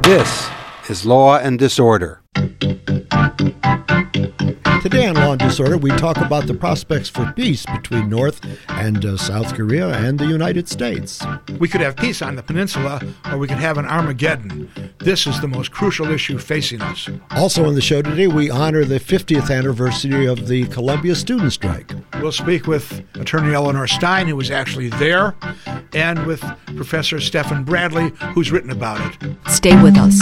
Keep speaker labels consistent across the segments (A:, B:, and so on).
A: This is Law and Disorder.
B: Today on Law and Disorder, we talk about the prospects for peace between North and South Korea and the United States.
C: We could have peace on the peninsula, or we could have an Armageddon. This is the most crucial issue facing us.
B: Also on the show today, we honor the 50th anniversary of the Columbia student strike.
C: We'll speak with Attorney Eleanor Stein, who was actually there, and with Professor Stephen Bradley, who's written about it.
D: Stay with us.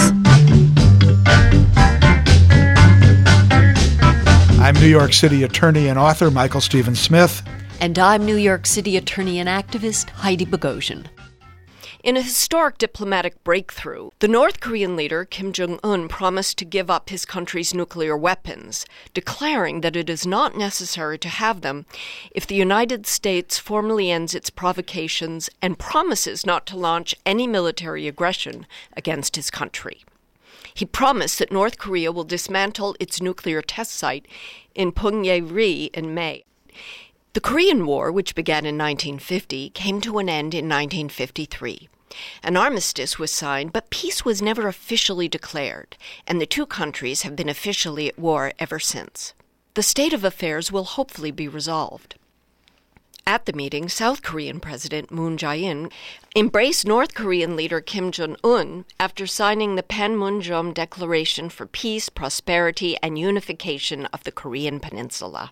C: I'm New York City attorney and author Michael Stephen Smith.
D: And I'm New York City attorney and activist Heidi Bogosian. In a historic diplomatic breakthrough, the North Korean leader Kim Jong-un promised to give up his country's nuclear weapons, declaring that it is not necessary to have them if the United States formally ends its provocations and promises not to launch any military aggression against his country. He promised that North Korea will dismantle its nuclear test site in Punggye-ri in May. The Korean War, which began in 1950, came to an end in 1953. An armistice was signed, but peace was never officially declared, and the two countries have been officially at war ever since. The state of affairs will hopefully be resolved. At the meeting, South Korean President Moon Jae-in embraced North Korean leader Kim Jong-un after signing the Panmunjom Declaration for Peace, Prosperity, and Unification of the Korean Peninsula.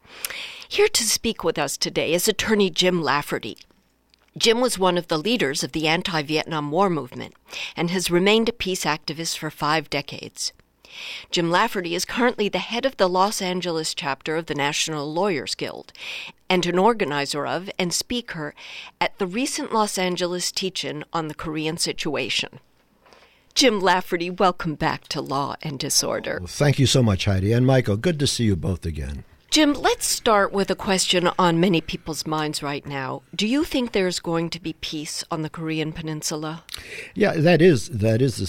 D: Here to speak with us today is attorney Jim Lafferty. Jim was one of the leaders of the anti-Vietnam War movement and has remained a peace activist for 5 decades. Jim Lafferty is currently the head of the Los Angeles chapter of the National Lawyers Guild and an organizer of and speaker at the recent Los Angeles teach-in on the Korean situation. Jim Lafferty, welcome back to Law and Disorder.
B: Well, thank you so much, Heidi. And Michael, good to see you both again.
D: Jim, let's start with a question on many people's minds right now. Do you think there's going to be peace on the Korean Peninsula?
B: Yeah, that is the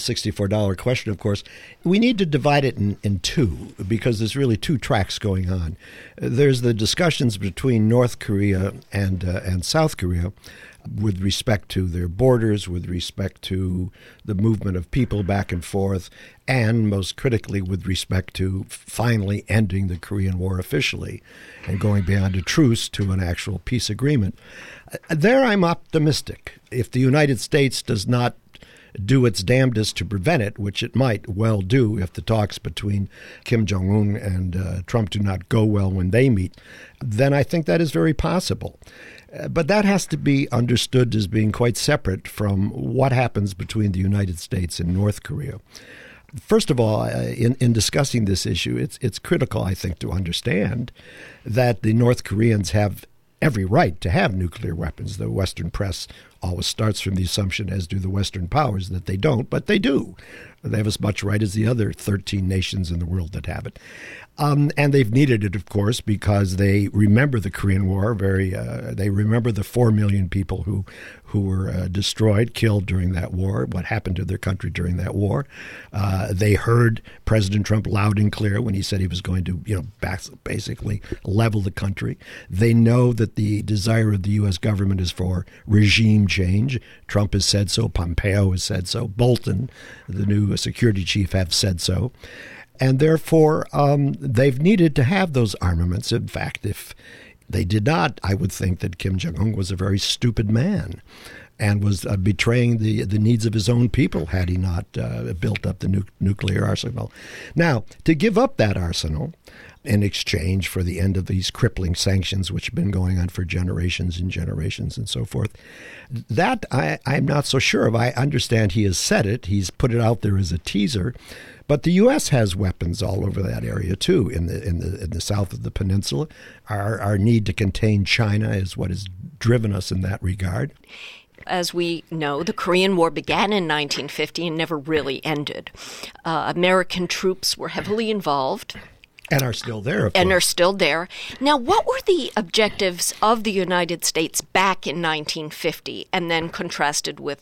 B: $64 question, of course. We need to divide it in two because there's really 2 tracks going on. There's the discussions between North Korea and South Korea with respect to their borders, with respect to the movement of people back and forth, and most critically with respect to finally ending the Korean War officially and going beyond a truce to an actual peace agreement. There I'm optimistic. If the United States does not do its damnedest to prevent it, which it might well do if the talks between Kim Jong-un and Trump do not go well when they meet, then I think that is very possible. But that has to be understood as being quite separate from what happens between the United States and North Korea. First of all, in discussing this issue, it's critical, I think, to understand that the North Koreans have every right to have nuclear weapons. The Western press always starts from the assumption, as do the Western powers, that they don't, but they do. They have as much right as the other 13 nations in the world that have it. And they've needed it, of course, because they remember the Korean War. They remember the 4 million people who were destroyed, killed during that war, what happened to their country during that war. They heard President Trump loud and clear when he said he was going to, basically level the country. They know that the desire of the U.S. government is for regime change. Trump has said so. Pompeo has said so. Bolton, the new security chief, have said so. And therefore, they've needed to have those armaments. In fact, if they did not, I would think that Kim Jong-un was a very stupid man and was betraying the needs of his own people had he not built up the nuclear arsenal. Now, to give up that arsenal in exchange for the end of these crippling sanctions, which have been going on for generations and generations and so forth, that I'm not so sure of. I understand he has said it. He's put it out there as a teaser. But the U.S. has weapons all over that area too. In the south of the peninsula, our need to contain China is what has driven us in that regard.
D: As we know, the Korean War began in 1950 and never really ended. American troops were heavily involved.
B: And are still there, of course.
D: And are still there. Now, what were the objectives of the United States back in 1950 and then contrasted with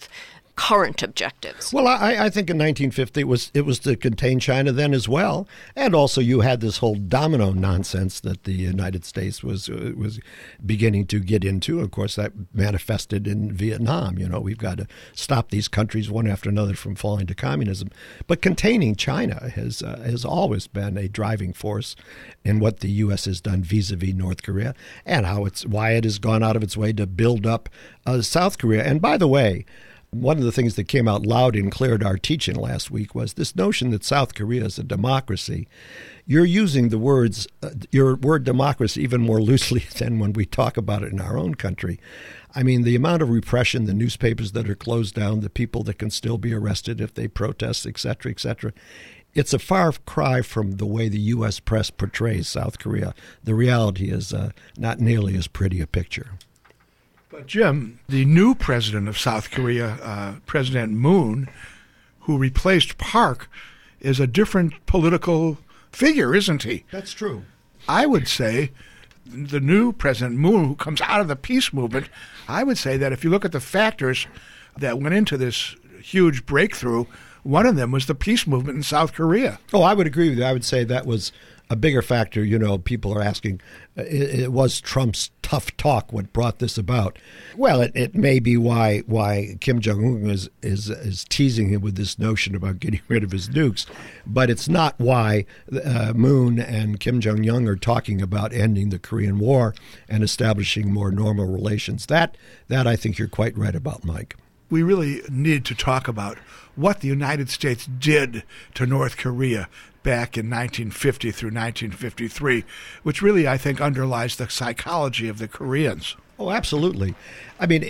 D: current objectives?
B: Well, I think in 1950 it was to contain China then as well, and also you had this whole domino nonsense that the United States was beginning to get into. Of course, that manifested in Vietnam. We've got to stop these countries one after another from falling to communism. But containing China has always been a driving force in what the U.S. has done vis-a-vis North Korea, and why it has gone out of its way to build up South Korea. And by the way, one of the things that came out loud and clear at our teaching last week was this notion that South Korea is a democracy. You're using your word democracy even more loosely than when we talk about it in our own country. I mean, the amount of repression, the newspapers that are closed down, the people that can still be arrested if they protest, et cetera, it's a far cry from the way the U.S. press portrays South Korea. The reality is not nearly as pretty a picture.
C: But Jim, the new president of South Korea, President Moon, who replaced Park, is a different political figure, isn't he?
B: That's true.
C: I would say the new President Moon, who comes out of the peace movement, I would say that if you look at the factors that went into this huge breakthrough, one of them was the peace movement in South Korea.
B: Oh, I would agree with you. I would say that was a bigger factor. People are asking, it was Trump's tough talk what brought this about. Well, it may be why Kim Jong-un is teasing him with this notion about getting rid of his nukes, but it's not why Moon and Kim Jong-un are talking about ending the Korean War and establishing more normal relations. That I think you're quite right about, Mike.
C: We really need to talk about what the United States did to North Korea back in 1950 through 1953, which really, I think, underlies the psychology of the Koreans.
B: Oh, absolutely. I mean,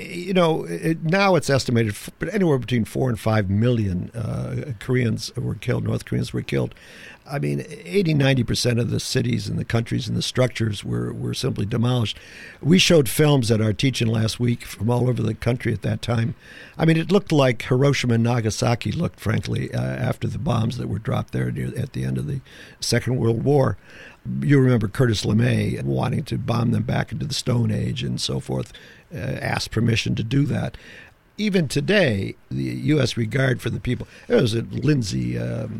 B: now it's estimated anywhere between 4 and 5 million Koreans were killed, North Koreans were killed. I mean, 80-90% of the cities and the countries and the structures were simply demolished. We showed films at our teaching last week from all over the country at that time. I mean, it looked like Hiroshima and Nagasaki looked, frankly, after the bombs that were dropped there at the end of the Second World War. You remember Curtis LeMay wanting to bomb them back into the Stone Age and so forth, asked permission to do that. Even today, the U.S. regard for the people, Lindsey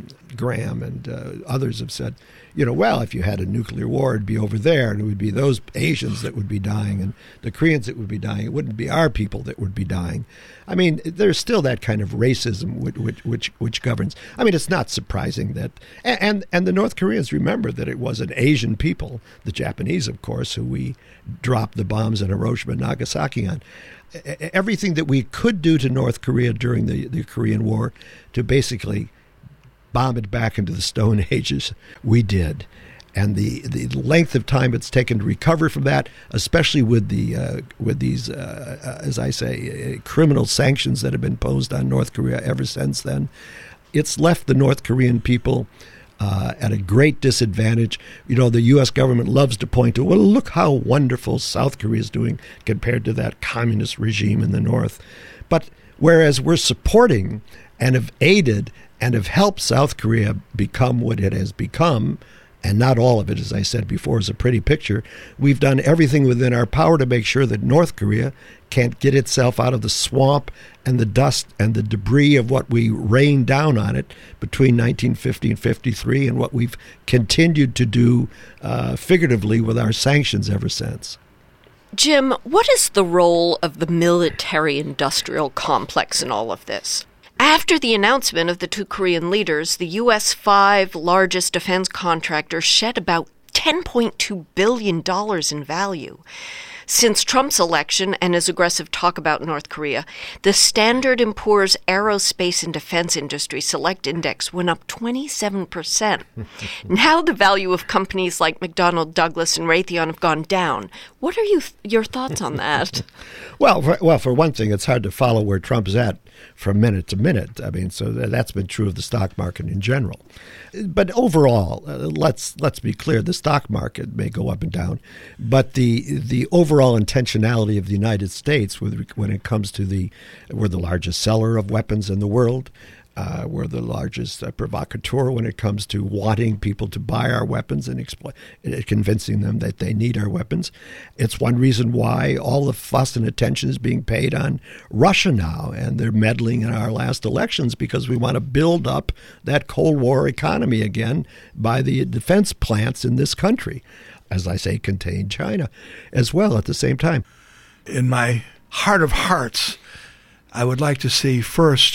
B: Graham and others have said, well, if you had a nuclear war, it'd be over there, and it would be those Asians that would be dying and the Koreans that would be dying. It wouldn't be our people that would be dying. I mean, there's still that kind of racism which governs. I mean, it's not surprising that, and the North Koreans remember that it was an Asian people, the Japanese, of course, who we dropped the bombs in Hiroshima and Nagasaki on. Everything that we could do to North Korea during the Korean War to basically bomb it back into the Stone Ages, we did. And the length of time it's taken to recover from that, especially with these, as I say, criminal sanctions that have been imposed on North Korea ever since then, it's left the North Korean people at a great disadvantage. The U.S. government loves to point to, well, look how wonderful South Korea is doing compared to that communist regime in the North. But whereas we're supporting and have aided and have helped South Korea become what it has become, and not all of it, as I said before, is a pretty picture, we've done everything within our power to make sure that North Korea can't get itself out of the swamp and the dust and the debris of what we rained down on it between 1950 and 53 and what we've continued to do figuratively with our sanctions ever since.
D: Jim, what is the role of the military-industrial complex in all of this? After the announcement of the two Korean leaders, the U.S. 5 largest defense contractors shed about $10.2 billion in value. Since Trump's election and his aggressive talk about North Korea, the Standard & Poor's Aerospace and Defense Industry Select Index went up 27%. Now the value of companies like McDonnell Douglas and Raytheon have gone down. What are your thoughts on that?
B: Well, for one thing, it's hard to follow where Trump's at from minute to minute. I mean, so that's been true of the stock market in general. But overall, let's be clear, the stock market may go up and down, but the overall intentionality of the United States when it comes to we're the largest seller of weapons in the world. We're the largest provocateur when it comes to wanting people to buy our weapons and convincing them that they need our weapons. It's one reason why all the fuss and attention is being paid on Russia now, and they're meddling in our last elections because we want to build up that Cold War economy again by the defense plants in this country. As I say, contain China as well at the same time.
C: In my heart of hearts, I would like to see first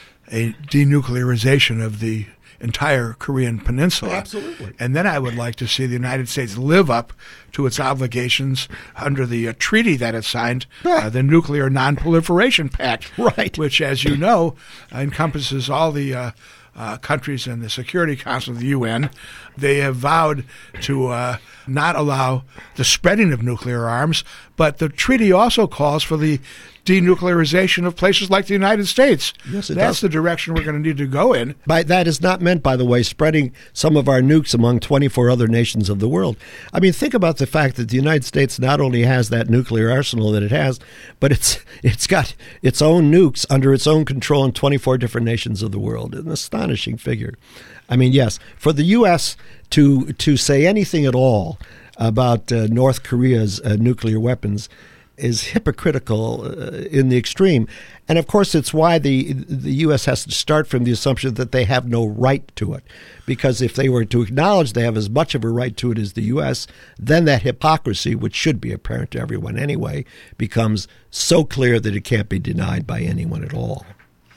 C: a denuclearization of the entire Korean peninsula.
B: Absolutely.
C: And then I would like to see the United States live up to its obligations under the treaty that it signed, the Nuclear Non-Proliferation Pact,
B: right,
C: which, as you know, encompasses all the countries in the Security Council of the UN. They have vowed to not allow the spreading of nuclear arms, but the treaty also calls for the denuclearization of places like the United States.
B: Yes, it
C: That's
B: does.
C: the direction we're going to need to go in.
B: That is not meant, by the way, spreading some of our nukes among 24 other nations of the world. I mean, think about the fact that the United States not only has that nuclear arsenal that it has, but it's got its own nukes under its own control in 24 different nations of the world. An astonishing figure. I mean, yes, for the U.S. to say anything at all about North Korea's nuclear weapons is hypocritical in the extreme. And, of course, it's why the U.S. has to start from the assumption that they have no right to it. Because if they were to acknowledge they have as much of a right to it as the U.S., then that hypocrisy, which should be apparent to everyone anyway, becomes so clear that it can't be denied by anyone at all.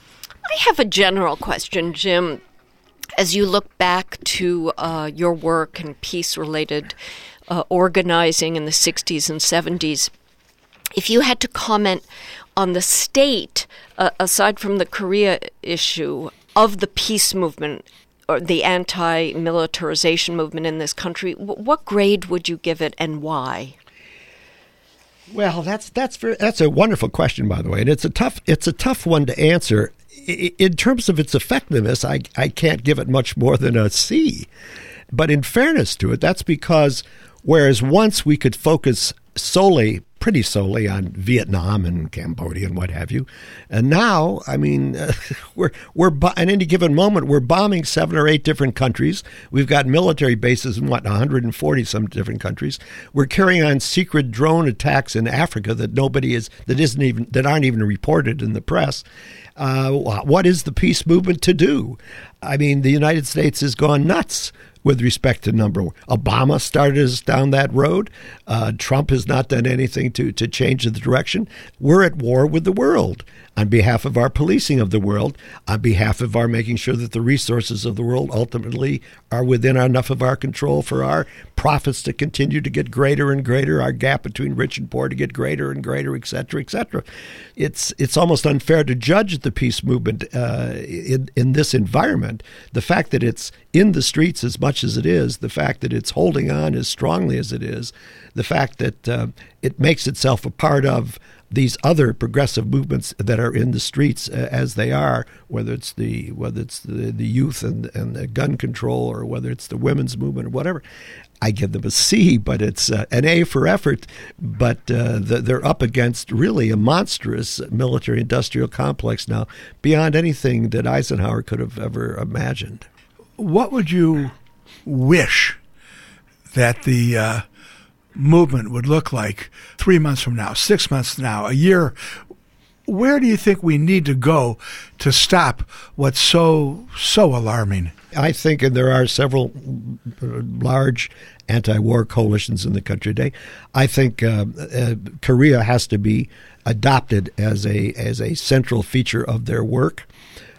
D: I have a general question, Jim. As you look back to your work and peace-related organizing in the 60s and 70s, if you had to comment on the state, aside from the Korea issue, of the peace movement or the anti-militarization movement in this country, what grade would you give it and why?
B: Well, that's a wonderful question, by the way, and it's a tough one to answer. In terms of its effectiveness, I can't give it much more than a C. But in fairness to it, that's because whereas once we could focus pretty solely on Vietnam and Cambodia and what have you, and now, I mean, we're at any given moment we're bombing 7 or 8 different countries. We've got military bases in 140 some different countries. We're carrying on secret drone attacks in Africa that aren't even reported in the press. What is the peace movement to do? I mean, the United States has gone nuts with respect to number one. Obama started us down that road. Trump has not done anything to change the direction. We're at war with the world on behalf of our policing of the world, on behalf of our making sure that the resources of the world ultimately are within enough of our control for our profits to continue to get greater and greater, our gap between rich and poor to get greater and greater, et cetera, et cetera. It's almost unfair to judge the peace movement in this environment. The fact that it's in the streets as much as it is, the fact that it's holding on as strongly as it is, the fact that it makes itself a part of these other progressive movements that are in the streets as they are, whether it's the youth and the gun control, or whether it's the women's movement or whatever. I give them a C, but it's an A for effort. But they're up against really a monstrous military-industrial complex now, beyond anything that Eisenhower could have ever imagined.
C: What would you wish that the movement would look like 3 months from now, 6 months from now, a year? Where do you think we need to go to stop what's so alarming?
B: I think, and there are several large anti-war coalitions in the country today, I think Korea has to be adopted as a central feature of their work.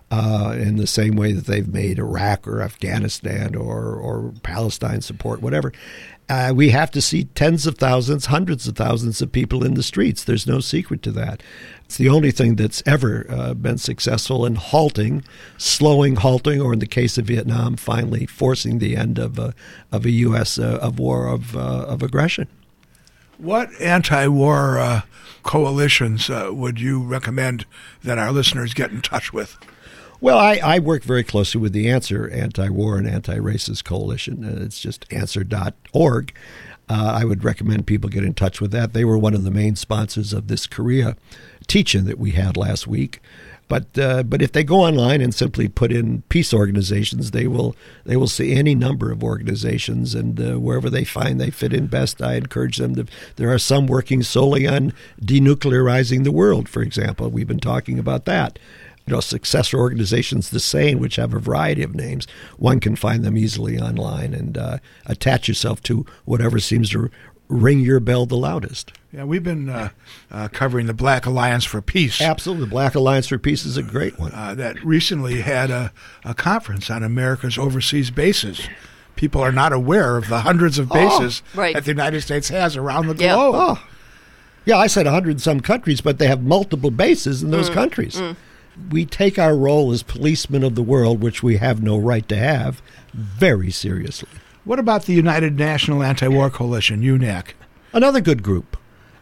B: In the same way that they've made Iraq or Afghanistan or Palestine support, whatever. We have to see tens of thousands, hundreds of thousands of people in the streets. There's no secret to that. It's the only thing that's ever been successful in slowing, or in the case of Vietnam, finally forcing the end of a U.S. war of aggression.
C: What anti-war coalitions would you recommend that our listeners get in touch with?
B: Well, I work very closely with the Answer Anti-War and Anti-Racist Coalition. It's just answer.org. I would recommend people get in touch with that. They were one of the main sponsors of this Korea teach-in that we had last week. But if they go online and simply put in peace organizations, they will see any number of organizations, and wherever they find they fit in best, I encourage them to. There are some working solely on denuclearizing the world, for example. We've been talking about that. Successor organizations, the same, which have a variety of names. One can find them easily online and attach yourself to whatever seems to ring your bell the loudest.
C: Yeah, we've been covering the Black Alliance for Peace.
B: Absolutely. The Black Alliance for Peace is a great one.
C: That recently had a conference on America's overseas bases. People are not aware of the hundreds of bases that the United States has around the globe.
B: Oh. Yeah, I said 100 and some countries, but they have multiple bases in those countries. We take our role as policemen of the world, which we have no right to have, very seriously.
C: What about the United National Anti-War Coalition, UNAC?
B: Another good group.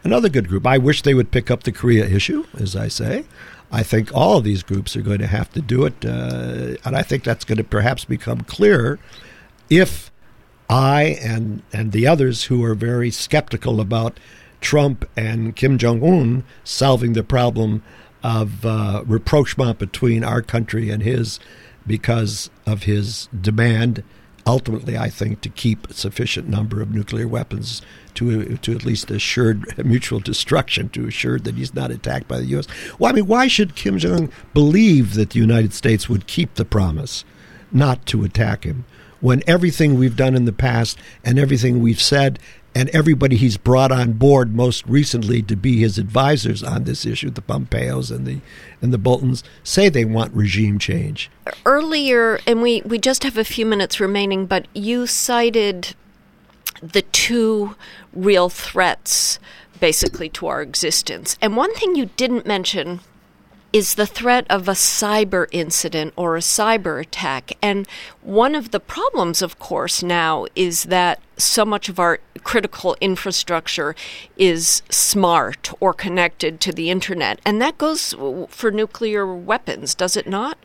B: I wish they would pick up the Korea issue, as I say. I think all of these groups are going to have to do it, and I think that's going to perhaps become clearer if I and the others who are very skeptical about Trump and Kim Jong-un solving the problem of rapprochement between our country and his because of his demand, ultimately, I think, to keep a sufficient number of nuclear weapons to at least assured mutual destruction, to assure that he's not attacked by the U.S. Well, I mean, why should Kim Jong believe that the United States would keep the promise not to attack him when everything we've done in the past and everything we've said and everybody he's brought on board most recently to be his advisors on this issue, the Pompeos and the Boltons, say they want regime change?
D: Earlier, and we just have a few minutes remaining, but you cited the two real threats, basically, to our existence. And one thing you didn't mention is the threat of a cyber incident or a cyber attack. And one of the problems, of course, now is that so much of our critical infrastructure is smart or connected to the internet. And that goes for nuclear weapons, does it not?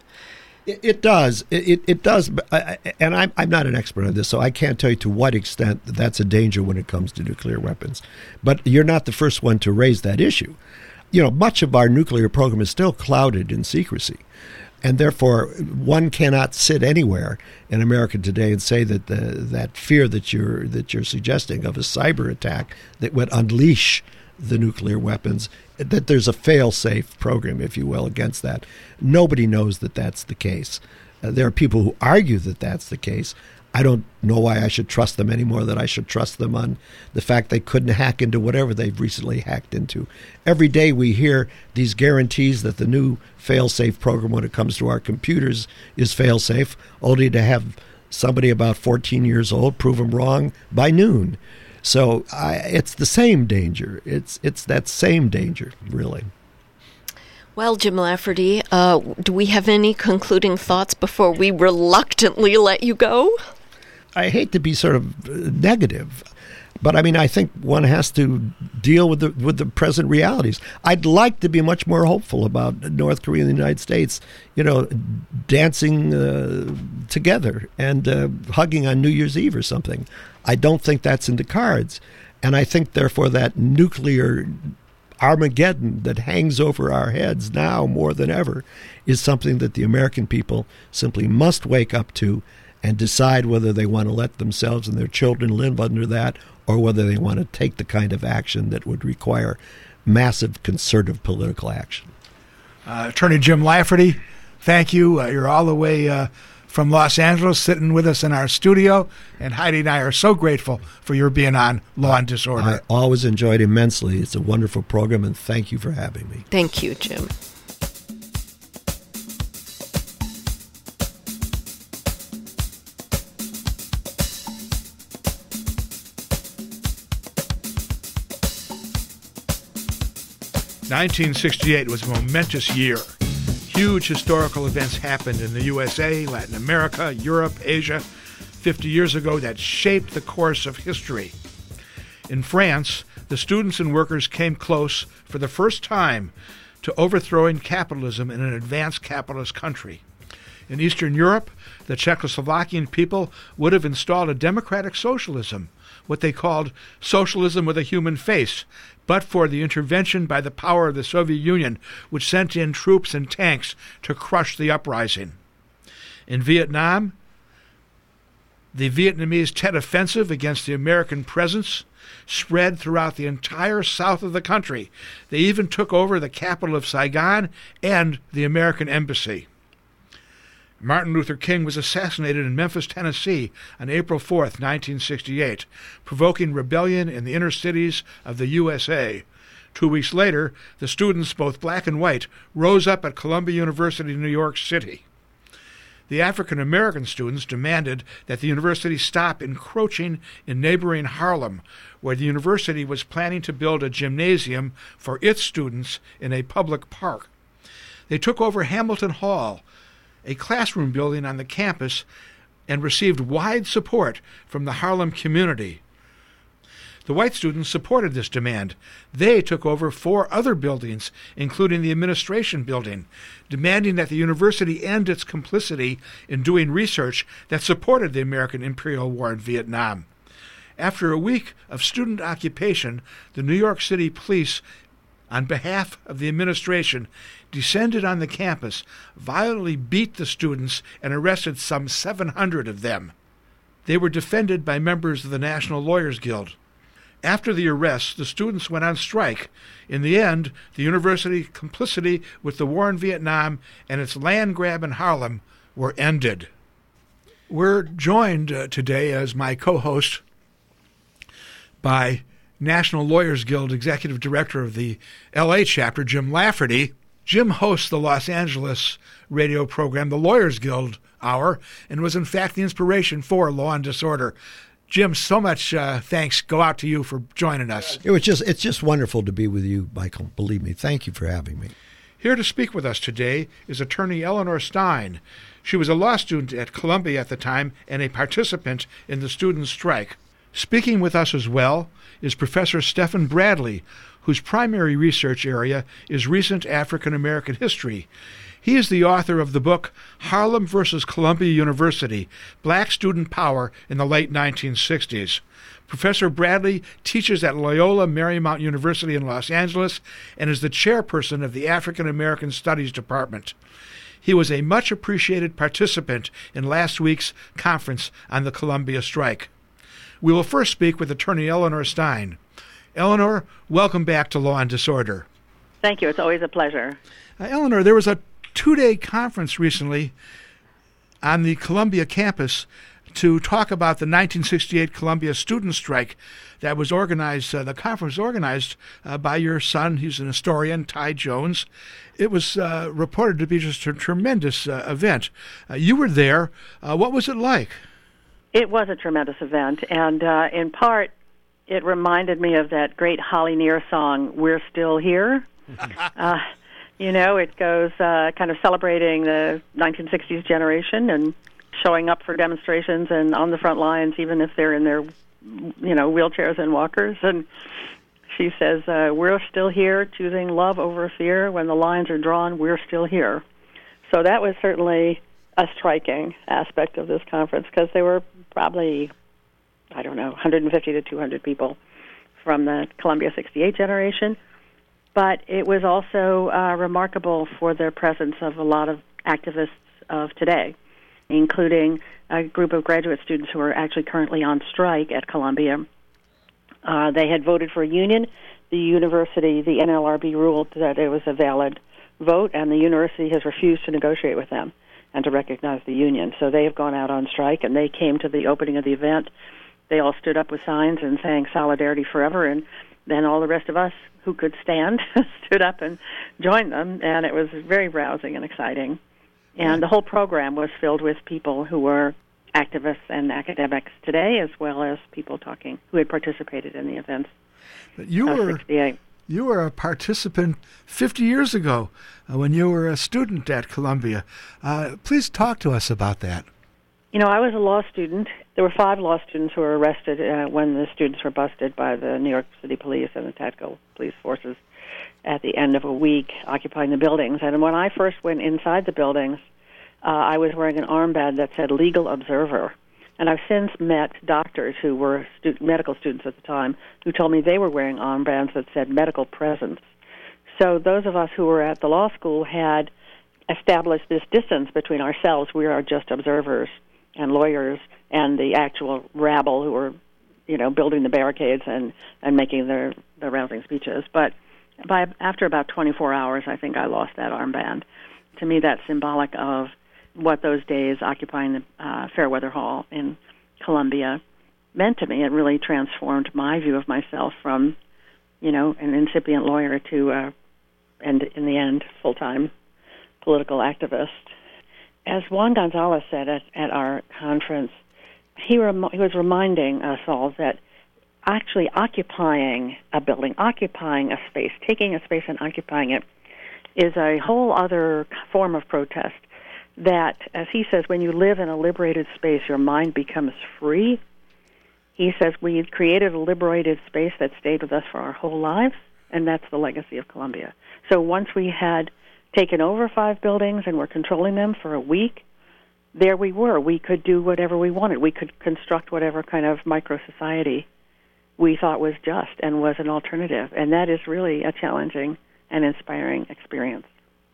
B: It does. It does. And I'm not an expert on this, so I can't tell you to what extent that's a danger when it comes to nuclear weapons. But you're not the first one to raise that issue. Much of our nuclear program is still clouded in secrecy. And therefore, one cannot sit anywhere in America today and say that that fear that you're suggesting of a cyber attack that would unleash the nuclear weapons, that there's a fail-safe program, if you will, against that. Nobody knows that that's the case. There are people who argue that that's the case. I don't know why I should trust them any more than I should trust them on the fact they couldn't hack into whatever they've recently hacked into. Every day we hear these guarantees that the new fail-safe program when it comes to our computers is fail-safe, only to have somebody about 14 years old prove them wrong by noon. So it's the same danger. It's that same danger, really.
D: Well, Jim Lafferty, do we have any concluding thoughts before we reluctantly let you go?
B: I hate to be sort of negative, but I mean, I think one has to deal with the present realities. I'd like to be much more hopeful about North Korea and the United States, dancing together and hugging on New Year's Eve or something. I don't think that's in the cards. And I think, therefore, that nuclear Armageddon that hangs over our heads now more than ever is something that the American people simply must wake up to and decide whether they want to let themselves and their children live under that or whether they want to take the kind of action that would require massive concerted political action.
C: Attorney Jim Lafferty, thank you. You're all the way from Los Angeles sitting with us in our studio, and Heidi and I are so grateful for your being on Law and Disorder.
B: I always enjoyed immensely. It's a wonderful program, and thank you for having me.
D: Thank you, Jim.
C: (1968) was a momentous year. Huge historical events happened in the USA, Latin America, Europe, Asia, 50 years ago that shaped the course of history. In France, the students and workers came close for the first time to overthrowing capitalism in an advanced capitalist country. In Eastern Europe, the Czechoslovakian people would have installed a democratic socialism, what they called socialism with a human face, but for the intervention by the power of the Soviet Union, which sent in troops and tanks to crush the uprising. In Vietnam, the Vietnamese Tet Offensive against the American presence spread throughout the entire south of the country. They even took over the capital of Saigon and the American embassy. Martin Luther King was assassinated in Memphis, Tennessee on April 4th, 1968, provoking rebellion in the inner cities of the USA. 2 weeks later, the students, both black and white, rose up at Columbia University, New York City. The African-American students demanded that the university stop encroaching in neighboring Harlem, where the university was planning to build a gymnasium for its students in a public park. They took over Hamilton Hall, a classroom building on the campus, and received wide support from the Harlem community. The white students supported this demand. They took over 4 other buildings, including the administration building, demanding that the university end its complicity in doing research that supported the American imperial war in Vietnam. After a week of student occupation, the New York City police, on behalf of the administration, descended on the campus, violently beat the students, and arrested some 700 of them. They were defended by members of the National Lawyers Guild. After the arrests, the students went on strike. In the end, the university's complicity with the war in Vietnam and its land grab in Harlem were ended. We're joined today as my co-host by National Lawyers Guild Executive Director of the L.A. chapter, Jim Lafferty. Jim hosts the Los Angeles radio program, the Lawyers Guild Hour, and was in fact the inspiration for Law and Disorder. Jim, so much thanks go out to you for joining us.
B: It's just wonderful to be with you, Michael. Believe me. Thank you for having me.
C: Here to speak with us today is attorney Eleanor Stein. She was a law student at Columbia at the time and a participant in the student strike. Speaking with us as well is Professor Stephen Bradley, whose primary research area is recent African American history. He is the author of the book Harlem versus Columbia University, Black Student Power in the Late 1960s. Professor Bradley teaches at Loyola Marymount University in Los Angeles and is the chairperson of the African American Studies Department. He was a much appreciated participant in last week's conference on the Columbia strike. We will first speak with attorney Eleanor Stein. Eleanor, welcome back to Law and Disorder.
E: Thank you. It's always a pleasure.
C: Eleanor, there was a 2-day conference recently on the Columbia campus to talk about the 1968 Columbia student strike that was organized. The conference was organized by your son. He's an historian, Ty Jones. It was reported to be just a tremendous event. You were there. What was it like?
E: It was a tremendous event, and in part, it reminded me of that great Holly Near song, We're Still Here. It goes kind of celebrating the 1960s generation and showing up for demonstrations and on the front lines, even if they're in their, wheelchairs and walkers. And she says, we're still here, choosing love over fear. When the lines are drawn, we're still here. So that was certainly a striking aspect of this conference, because there were probably, 150 to 200 people from the Columbia 68 generation. But it was also remarkable for the presence of a lot of activists of today, including a group of graduate students who are actually currently on strike at Columbia. They had voted for a union. The university, the NLRB, ruled that it was a valid vote, and the university has refused to negotiate with them and to recognize the union. So they have gone out on strike, and they came to the opening of the event. They all stood up with signs and sang Solidarity Forever, and then all the rest of us who could stand stood up and joined them, and it was very rousing and exciting. And the whole program was filled with people who were activists and academics today, as well as people who had participated in the events of 68.
C: You were a participant 50 years ago when you were a student at Columbia. Please talk to us about that.
E: I was a law student. There were 5 law students who were arrested when the students were busted by the New York City Police and the tactical police forces at the end of a week occupying the buildings. And when I first went inside the buildings, I was wearing an armband that said legal observer. And I've since met doctors who were medical students at the time who told me they were wearing armbands that said medical presence. So those of us who were at the law school had established this distance between ourselves. We are just observers and lawyers and the actual rabble who were, building the barricades and making the rousing speeches. But after about 24 hours, I think I lost that armband. To me, that's symbolic of what those days occupying the Fairweather Hall in Columbia meant to me. It really transformed my view of myself from, an incipient lawyer to, and in the end, full-time political activist. As Juan Gonzalez said at our conference, he was reminding us all that actually occupying a building, occupying a space, taking a space and occupying it, is a whole other form of protest. That, as he says, when you live in a liberated space, your mind becomes free. He says we created a liberated space that stayed with us for our whole lives, and that's the legacy of Columbia. So once we had taken over 5 buildings and were controlling them for a week, there we were. We could do whatever we wanted. We could construct whatever kind of micro-society we thought was just and was an alternative. And that is really a challenging and inspiring experience.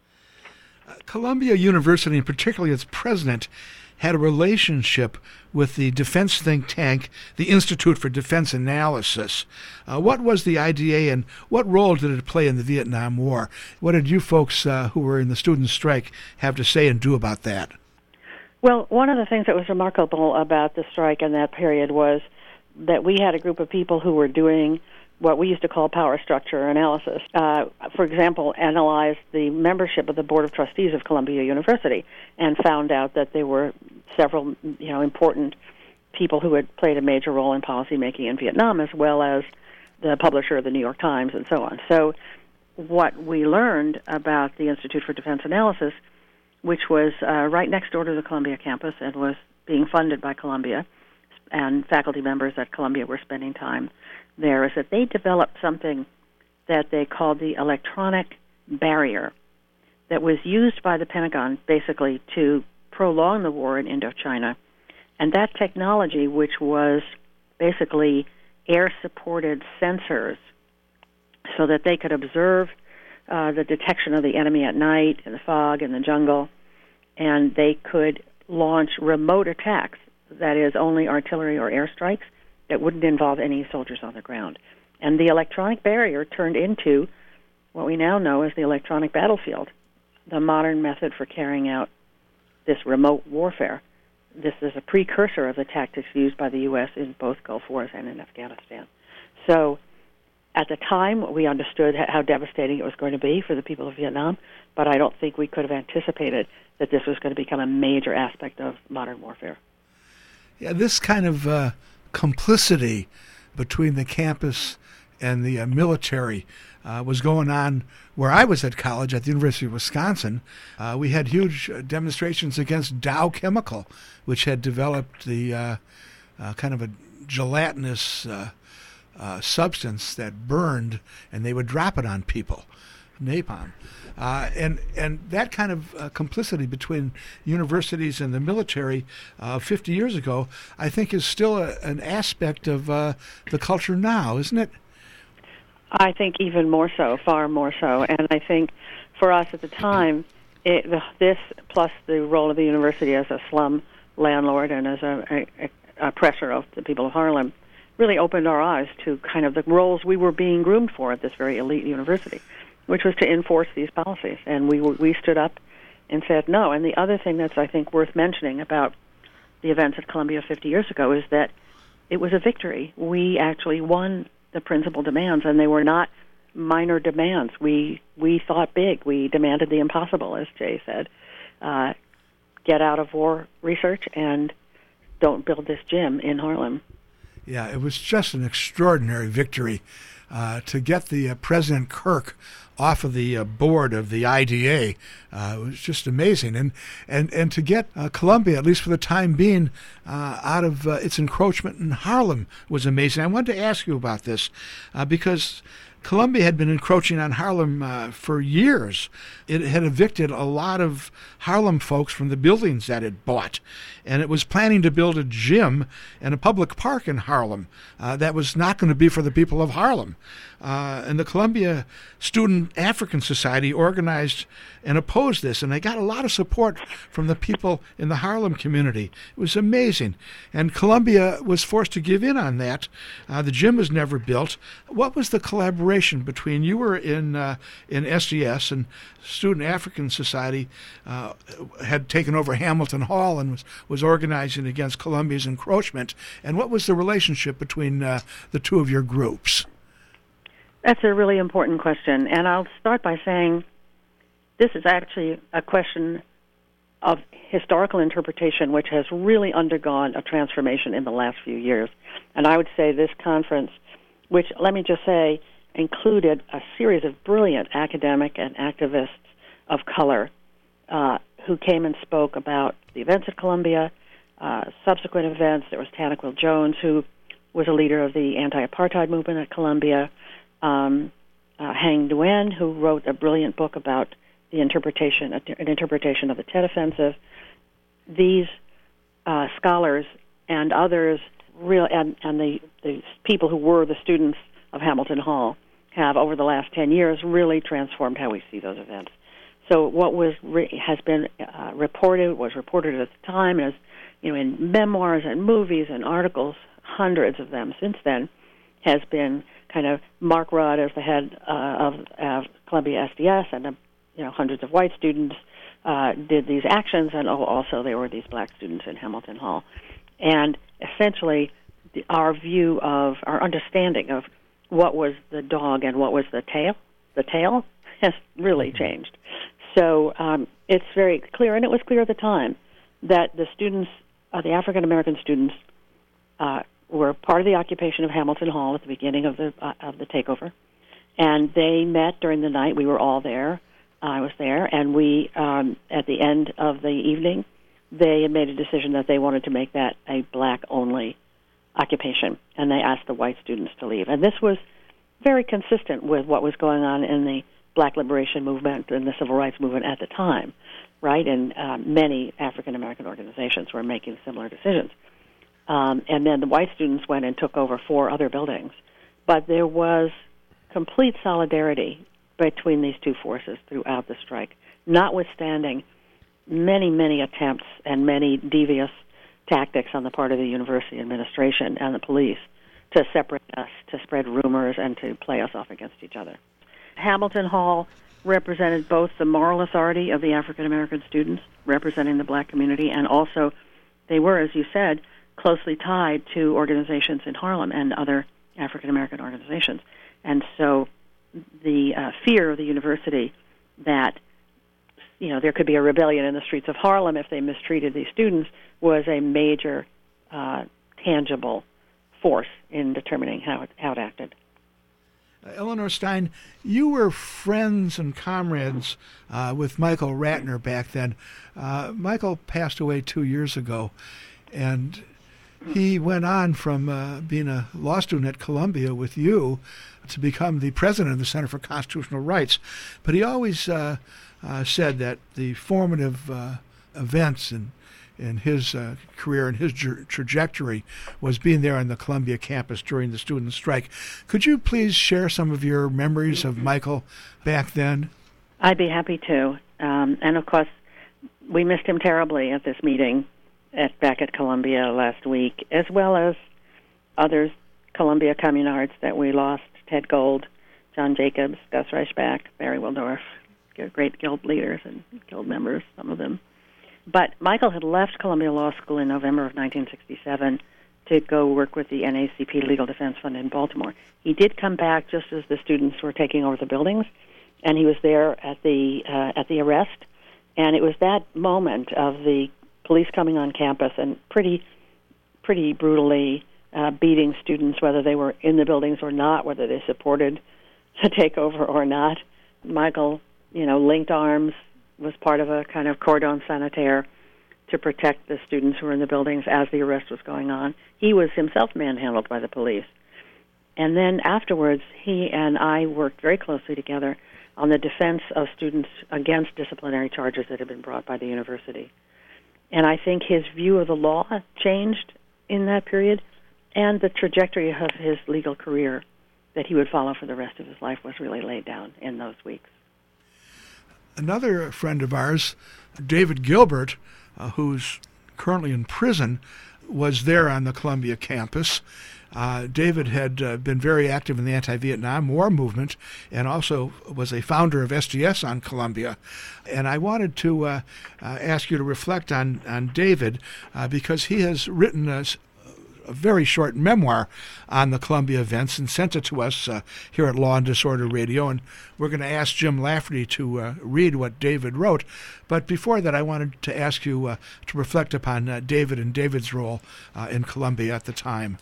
C: Columbia University, and particularly its president, had a relationship with the defense think tank, the Institute for Defense Analysis. What was the IDA, and what role did it play in the Vietnam War? What did you folks who were in the student strike have to say and do about that?
E: Well, one of the things that was remarkable about the strike in that period was that we had a group of people who were doing what we used to call power structure analysis. For example, analyzed the membership of the Board of Trustees of Columbia University and found out that there were several, important people who had played a major role in policymaking in Vietnam, as well as the publisher of the New York Times and so on. So what we learned about the Institute for Defense Analysis, which was right next door to the Columbia campus and was being funded by Columbia, and faculty members at Columbia were spending time there, is that they developed something that they called the electronic barrier that was used by the Pentagon basically to prolong the war in Indochina. And that technology, which was basically air-supported sensors so that they could observe the detection of the enemy at night in the fog in the jungle, and they could launch remote attacks, that is, only artillery or airstrikes, that wouldn't involve any soldiers on the ground. And the electronic barrier turned into what we now know as the electronic battlefield, the modern method for carrying out this remote warfare. This is a precursor of the tactics used by the U.S. in both Gulf Wars and in Afghanistan. So at the time, we understood how devastating it was going to be for the people of Vietnam, but I don't think we could have anticipated that this was going to become a major aspect of modern warfare.
C: Yeah, this kind of complicity between the campus and the military was going on where I was at college at the University of Wisconsin. We had huge demonstrations against Dow Chemical, which had developed the kind of a gelatinous substance that burned, and they would drop it on people, napalm. And that kind of complicity between universities and the military 50 years ago, I think, is still an aspect of the culture now, isn't it?
E: I think even more so, far more so. And I think for us at the time, this plus the role of the university as a slum landlord and as a oppressor of the people of Harlem really opened our eyes to kind of the roles we were being groomed for at this very elite university, which was to enforce these policies. And we stood up and said no. And the other thing that's, I think, worth mentioning about the events at Columbia 50 years ago is that it was a victory. We actually won the principal demands, and they were not minor demands. We thought big. We demanded the impossible, as Jay said. Get out of war research and don't build this gym in Harlem.
C: Yeah, it was just an extraordinary victory to get the President Kirk off of the board of the IDA. It was just amazing. And to get Columbia, at least for the time being, out of its encroachment in Harlem was amazing. I wanted to ask you about this because Columbia had been encroaching on Harlem for years. It had evicted a lot of Harlem folks from the buildings that it bought, and it was planning to build a gym and a public park in Harlem that was not going to be for the people of Harlem. And the Columbia Student African Society organized and opposed this, and they got a lot of support from the people in the Harlem community. It was amazing. And Columbia was forced to give in on that. The gym was never built. What was the collaboration between, you were in SDS, and Student African Society had taken over Hamilton Hall and was organizing against Columbia's encroachment. And what was the relationship between the two of your groups?
E: That's a really important question, and I'll start by saying this is actually a question of historical interpretation which has really undergone a transformation in the last few years. And I would say this conference, which, let me just say, included a series of brilliant academic and activists of color who came and spoke about the events at Columbia, subsequent events. There was Tanaquil Jones, who was a leader of the anti-apartheid movement at Columbia, Hang Nguyen, who wrote a brilliant book about an interpretation of the Tet Offensive. These scholars and others, and the people who were the students of Hamilton Hall, have over the last 10 years really transformed how we see those events. So what has been reported was reported at the time, as in memoirs and movies and articles, hundreds of them since then, has been kind of Mark Rudd as the head of Columbia SDS, and hundreds of white students did these actions, and also there were these black students in Hamilton Hall. And essentially, our understanding of what was the dog and what was the tail has really changed. So it's very clear, and it was clear at the time, that the students, the African American students, were part of the occupation of Hamilton Hall at the beginning of the takeover, and they met during the night. We were all there. I was there, and we, at the end of the evening, they had made a decision that they wanted to make that a black-only occupation, and they asked the white students to leave. And this was very consistent with what was going on in the Black Liberation Movement and the Civil Rights Movement at the time, right? And many African-American organizations were making similar decisions. And then the white students went and took over 4 other buildings. But there was complete solidarity between these two forces throughout the strike, notwithstanding many, many attempts and many devious tactics on the part of the university administration and the police to separate us, to spread rumors, and to play us off against each other. Hamilton Hall represented both the moral authority of the African-American students, representing the black community, and also they were, as you said, closely tied to organizations in Harlem and other African-American organizations. And so the fear of the university that there could be a rebellion in the streets of Harlem if they mistreated these students was a major tangible force in determining how it acted.
C: Eleanor Stein, you were friends and comrades with Michael Ratner back then. Michael passed away 2 years ago, and he went on from being a law student at Columbia with you to become the president of the Center for Constitutional Rights. But he always said that the formative events in his career and his trajectory was being there on the Columbia campus during the student strike. Could you please share some of your memories of Michael back then?
E: I'd be happy to. And, of course, we missed him terribly at this meeting back at Columbia last week, as well as others, Columbia communards that we lost, Ted Gold, John Jacobs, Gus Reichbach, Barry Wildorf, great Guild leaders and Guild members, some of them. But Michael had left Columbia Law School in November of 1967 to go work with the NAACP Legal Defense Fund in Baltimore. He did come back just as the students were taking over the buildings, and he was there at the arrest. And it was that moment of the police coming on campus and pretty brutally beating students, whether they were in the buildings or not, whether they supported the takeover or not. Michael, linked arms, was part of a kind of cordon sanitaire to protect the students who were in the buildings as the arrest was going on. He was himself manhandled by the police. And then afterwards, he and I worked very closely together on the defense of students against disciplinary charges that had been brought by the university. And I think his view of the law changed in that period, and the trajectory of his legal career that he would follow for the rest of his life was really laid down in those weeks.
C: Another friend of ours, David Gilbert, who's currently in prison, was there on the Columbia campus. David had been very active in the anti-Vietnam War movement and also was a founder of SDS on Columbia. And I wanted to ask you to reflect on David because he has written a very short memoir on the Columbia events and sent it to us here at Law and Disorder Radio. And we're going to ask Jim Lafferty to read what David wrote. But before that, I wanted to ask you to reflect upon David and David's role in Columbia at the time.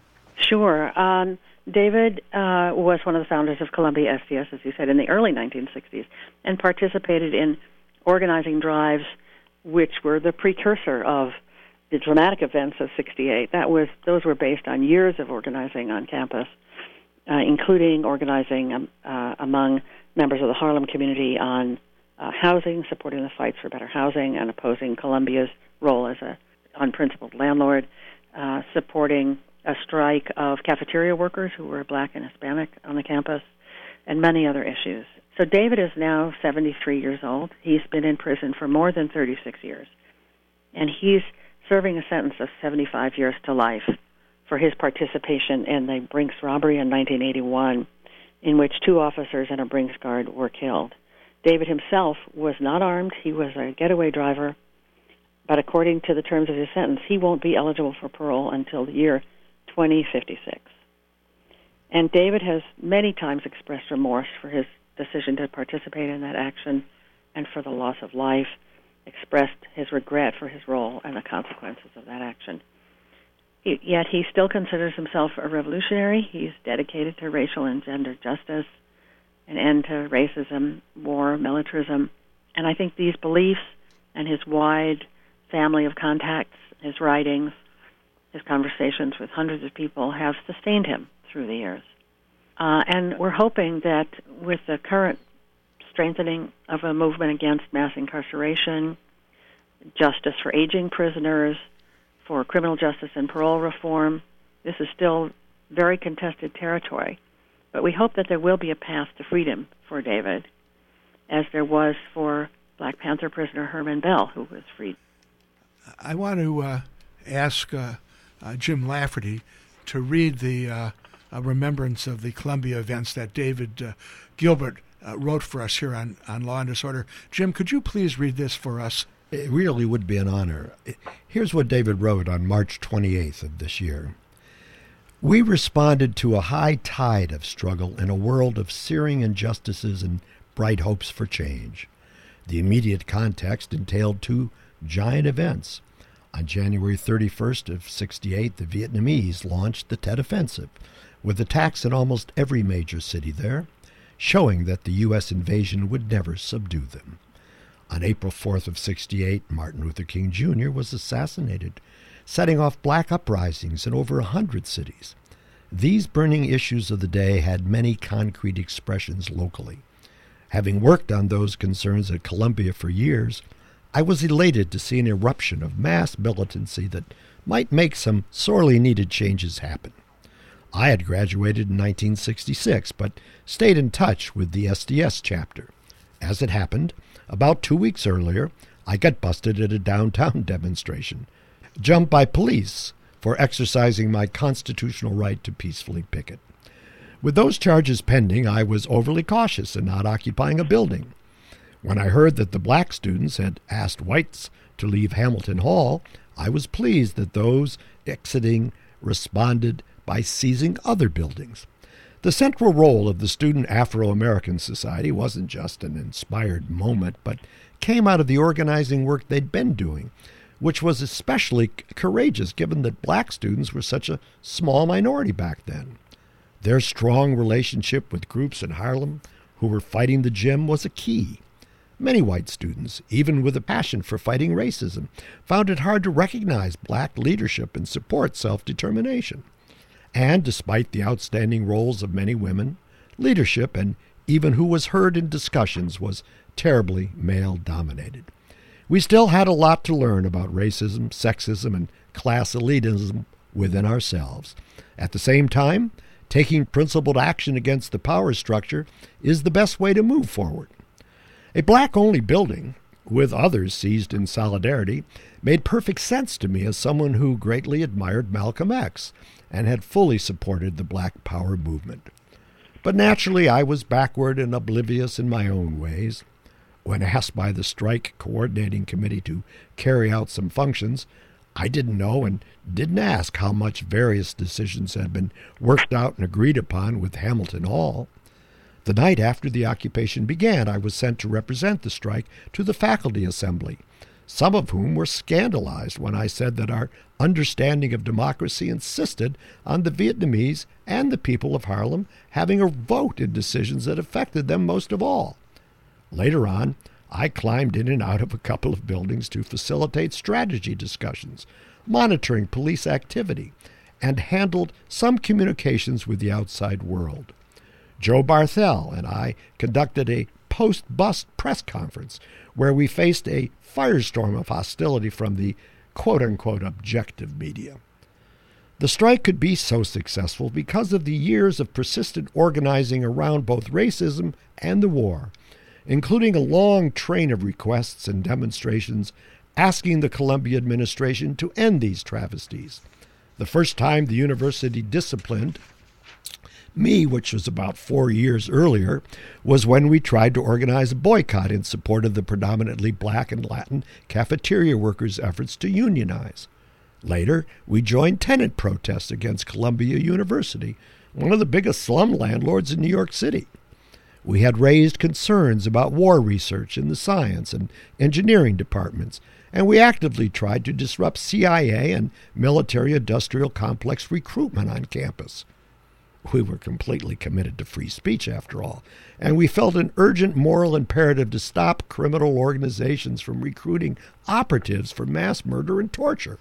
E: Sure. David was one of the founders of Columbia SDS, as you said, in the early 1960s, and participated in organizing drives which were the precursor of the dramatic events of '68. Those were based on years of organizing on campus, including organizing among members of the Harlem community on housing, supporting the fights for better housing, and opposing Columbia's role as a unprincipled landlord, supporting a strike of cafeteria workers who were Black and Hispanic on the campus, and many other issues. So David is now 73 years old. He's been in prison for more than 36 years, and he's serving a sentence of 75 years to life for his participation in the Brinks robbery in 1981, in which 2 officers and a Brinks guard were killed. David himself was not armed. He was a getaway driver, but according to the terms of his sentence, he won't be eligible for parole until the year 2056. And David has many times expressed remorse for his decision to participate in that action and for the loss of life, expressed his regret for his role and the consequences of that action. Yet he still considers himself a revolutionary. He's dedicated to racial and gender justice, an end to racism, war, militarism. And I think these beliefs and his wide family of contacts, his writings, his conversations with hundreds of people have sustained him through the years. And we're hoping that with the current strengthening of a movement against mass incarceration, justice for aging prisoners, for criminal justice and parole reform, this is still very contested territory. But we hope that there will be a path to freedom for David, as there was for Black Panther prisoner Herman Bell, who was freed.
C: I want to ask Jim Lafferty to read the remembrance of the Columbia events that David Gilbert wrote for us here on Law and Disorder. Jim, could you please read this for us?
B: It really would be an honor. Here's what David wrote on March 28th of this year. We responded to a high tide of struggle in a world of searing injustices and bright hopes for change. The immediate context entailed 2 giant events. On January 31st of '68, the Vietnamese launched the Tet Offensive, with attacks in almost every major city there, showing that the U.S. invasion would never subdue them. On April 4th of '68, Martin Luther King Jr. was assassinated, setting off black uprisings in over 100 cities. These burning issues of the day had many concrete expressions locally. Having worked on those concerns at Columbia for years, I was elated to see an eruption of mass militancy that might make some sorely needed changes happen. I had graduated in 1966, but stayed in touch with the SDS chapter. As it happened, about 2 weeks earlier, I got busted at a downtown demonstration, jumped by police for exercising my constitutional right to peacefully picket. With those charges pending, I was overly cautious in not occupying a building. When I heard that the black students had asked whites to leave Hamilton Hall, I was pleased that those exiting responded by seizing other buildings. The central role of the Student Afro-American Society wasn't just an inspired moment, but came out of the organizing work they'd been doing, which was especially courageous given that black students were such a small minority back then. Their strong relationship with groups in Harlem who were fighting the Jim was a key. Many white students, even with a passion for fighting racism, found it hard to recognize black leadership and support self-determination. And despite the outstanding roles of many women, leadership and even who was heard in discussions was terribly male-dominated. We still had a lot to learn about racism, sexism, and class elitism within ourselves. At the same time, taking principled action against the power structure is the best way to move forward. A black-only building, with others seized in solidarity, made perfect sense to me as someone who greatly admired Malcolm X and had fully supported the Black Power movement. But naturally, I was backward and oblivious in my own ways. When asked by the strike coordinating committee to carry out some functions, I didn't know and didn't ask how much various decisions had been worked out and agreed upon with Hamilton Hall. The night after the occupation began, I was sent to represent the strike to the faculty assembly, some of whom were scandalized when I said that our understanding of democracy insisted on the Vietnamese and the people of Harlem having a vote in decisions that affected them most of all. Later on, I climbed in and out of a couple of buildings to facilitate strategy discussions, monitoring police activity, and handled some communications with the outside world. Joe Barthel and I conducted a post-bust press conference where we faced a firestorm of hostility from the quote-unquote objective media. The strike could be so successful because of the years of persistent organizing around both racism and the war, including a long train of requests and demonstrations asking the Columbia administration to end these travesties. The first time the university disciplined me, which was about 4 years earlier, was when we tried to organize a boycott in support of the predominantly black and Latin cafeteria workers' efforts to unionize. Later, we joined tenant protests against Columbia University, one of the biggest slum landlords in New York City. We had raised concerns about war research in the science and engineering departments, and we actively tried to disrupt CIA and military-industrial complex recruitment on campus. We were completely committed to free speech, after all, and we felt an urgent moral imperative to stop criminal organizations from recruiting operatives for mass murder and torture.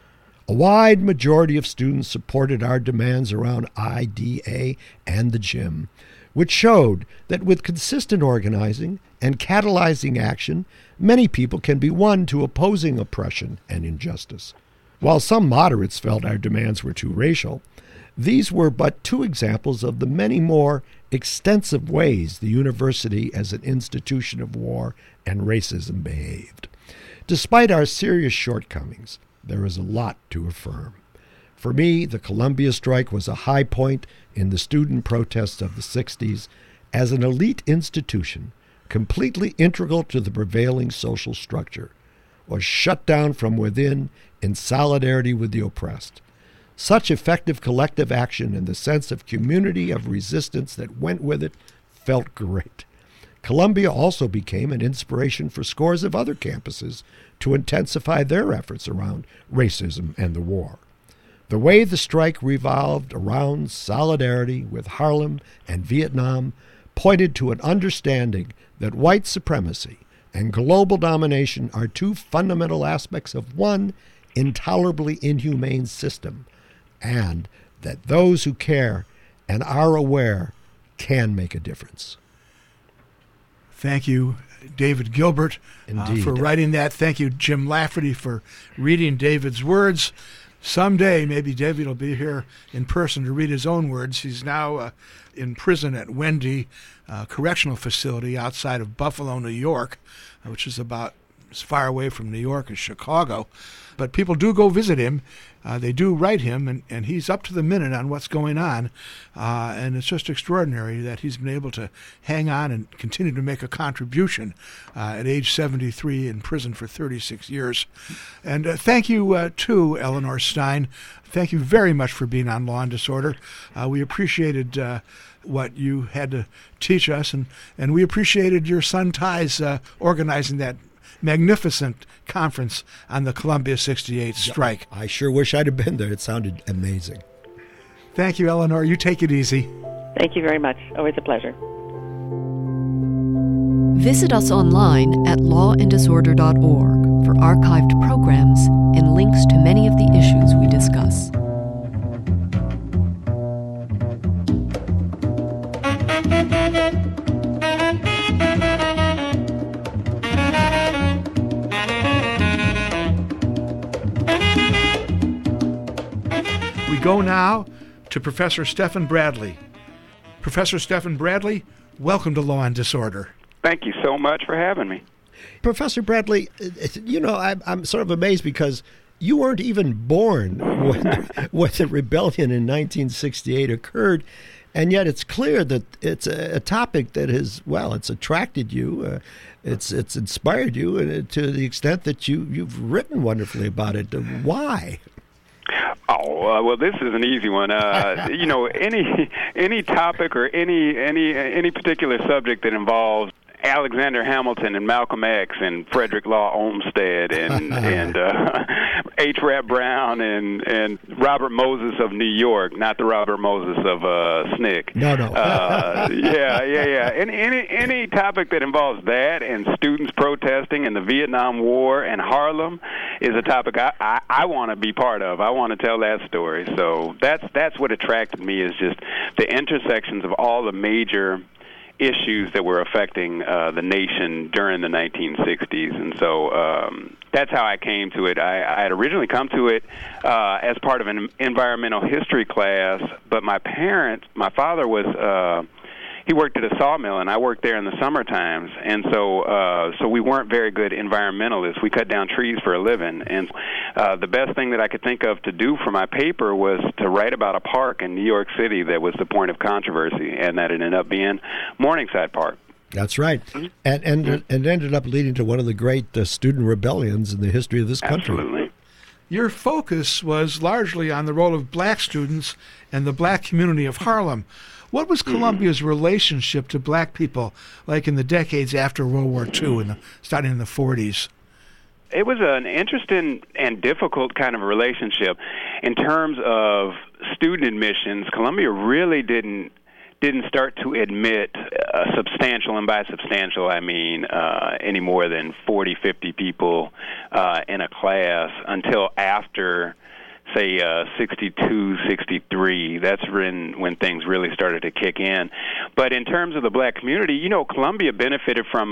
B: A wide majority of students supported our demands around IDA and the gym, which showed that with consistent organizing and catalyzing action, many people can be won to opposing oppression and injustice. While some moderates felt our demands were too racial, these were but two examples of the many more extensive ways the university as an institution of war and racism behaved. Despite our serious shortcomings, there is a lot to affirm. For me, the Columbia strike was a high point in the student protests of the 60s as an elite institution, completely integral to the prevailing social structure, was shut down from within in solidarity with the oppressed. Such effective collective action and the sense of community of resistance that went with it felt great. Columbia also became an inspiration for scores of other campuses to intensify their efforts around racism and the war. The way the strike revolved around solidarity with Harlem and Vietnam pointed to an understanding that white supremacy and global domination are two fundamental aspects of one intolerably inhumane system, and that those who care and are aware can make a difference.
C: Thank you, David Gilbert, for writing that. Thank you, Jim Lafferty, for reading David's words. Someday, maybe David will be here in person to read his own words. He's now in prison at Wendy Correctional Facility outside of Buffalo, New York, which is about as far away from New York as Chicago. But people do go visit him. They do write him, and he's up to the minute on what's going on. And it's just extraordinary that he's been able to hang on and continue to make a contribution at age 73 in prison for 36 years. And thank you, too, Eleanor Stein. Thank you very much for being on Law and Disorder. We appreciated what you had to teach us, and we appreciated your son Ty's organizing that magnificent conference on the Columbia 68 strike.
B: I sure wish I'd have been there. It sounded amazing.
C: Thank you, Eleanor. You take it easy.
E: Thank you very much. Always a pleasure.
D: Visit us online at lawanddisorder.org for archived programs and links to many of the issues we discuss.
C: go now to Professor Stephen Bradley. Professor Stephen Bradley, welcome to Law and Disorder.
F: Thank you so much for having me.
B: Professor Bradley, I'm sort of amazed because you weren't even born when the rebellion in 1968 occurred, and yet it's clear that it's a topic that it's attracted you, it's inspired you to the extent that you've written wonderfully about it. Why?
F: Oh, well, this is an easy one. Any topic or any particular subject that involves Alexander Hamilton and Malcolm X and Frederick Law Olmsted and H. Rap Brown and Robert Moses of New York, not the Robert Moses of SNCC.
B: No.
F: Yeah. Any topic that involves that and students protesting and the Vietnam War and Harlem is a topic I want to be part of. I want to tell that story. So that's what attracted me, is just the intersections of all the major issues that were affecting the nation during the 1960s. And so that's how I came to it. I had originally come to it as part of an environmental history class, but my father was, he worked at a sawmill, and I worked there in the summer times. And so we weren't very good environmentalists. We cut down trees for a living. And the best thing that I could think of to do for my paper was to write about a park in New York City that was the point of controversy, and that it ended up being Morningside Park.
B: That's right. And ended up leading to one of the great student rebellions in the history of this country.
F: Absolutely.
C: Your focus was largely on the role of black students and the black community of Harlem. What was Columbia's relationship to black people like in the decades after World War II, starting in the 40s?
F: It was an interesting and difficult kind of relationship. In terms of student admissions, Columbia really didn't start to admit substantial, and by substantial I mean any more than 40, 50 people in a class until after, say, 62, 63. That's when things really started to kick in. But in terms of the black community, Columbia benefited from